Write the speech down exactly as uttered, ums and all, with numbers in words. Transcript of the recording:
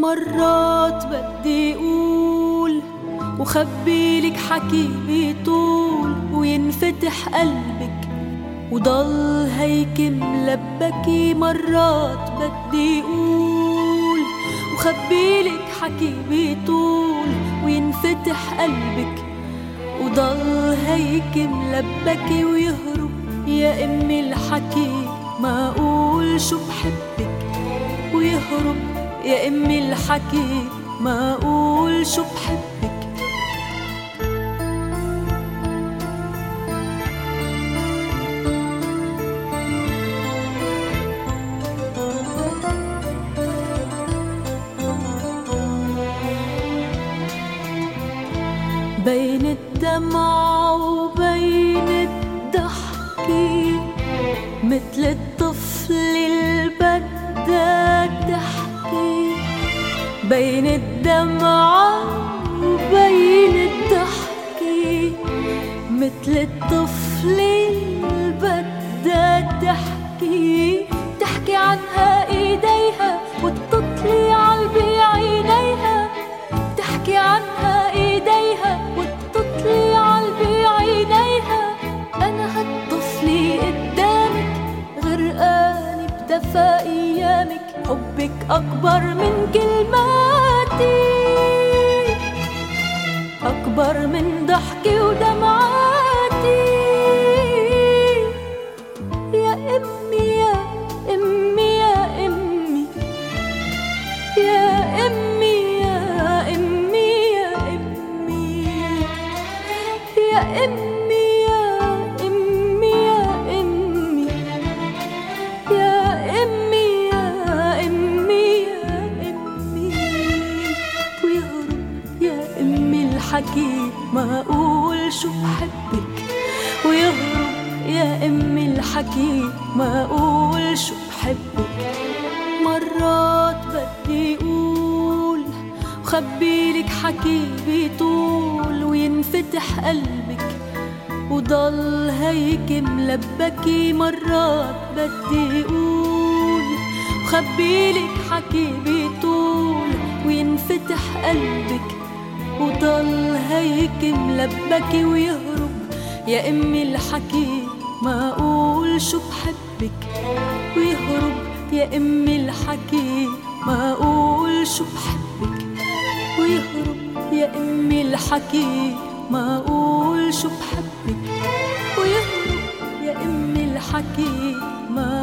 مرات بدي اقول وخبيلك حكي بيطول وينفتح قلبك وضل هيك ملبكي. مرات بدي اقول وخبيلك حكي بيطول وينفتح قلبك وضل هيك ملبكي ويهرب يا امي الحكي ما اقول شو بحبك. ويهرب يا امي الحكي ما اقول شو بحبك. بين الدمعة وبين الضحكي مثل الطفل اللي بدها تحكي. بين الدمعة وبين الضحكي مثل الطفل اللي بدها تحكي. تحكي عنها ايديها وتطلي عالبي عينيها. تحكي عنها ايديها وتطلي عالبي عينيها. انا هالطفلي قدامك غرقاني بدفى ايامك. حبك اكبر من كلماتي اكبر من ضحكي ودمعاتي. يا امي يا امي يا امي يا امي يا امي يا امي يا امي يا امي يا امي يا امي يا امي. ويهرب يا امي الحكي ما اقول شو بحبك. ويهرب يا امي الحكي ما اقول شو بحبك. مرات بدي اقول وخبيلك حكي بيطول وينفتح قلبك وضل هيك ملبكي. مرات بدي اقول وخبيلك حكي بيطول وينفتح قلبك وضل هيك ملبكي. ويهرب يا امي الحكي ما اقول شو بحبك. ويهرب يا امي الحكي ما اقول شو بحبك. ويهرب يا امي الحكي ما اقول شو بحبك. ويهرب يا امي الحكي ما